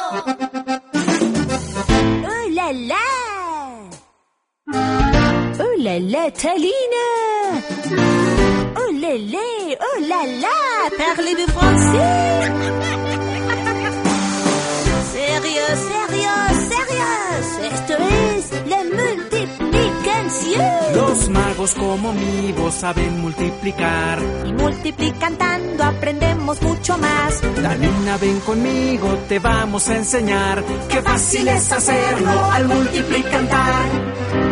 Oh là là! Oh là là, Talina! Oh là là! Oh là là! Parlez-vous français? Sérieux, sérieux, sérieux. Esto es la multiplicación. Los magos como mi voz saben multiplicar. Y multiplicando aprendemos mucho más. Talina, ven conmigo, te vamos a enseñar. Qué fácil es hacerlo al multiplicar.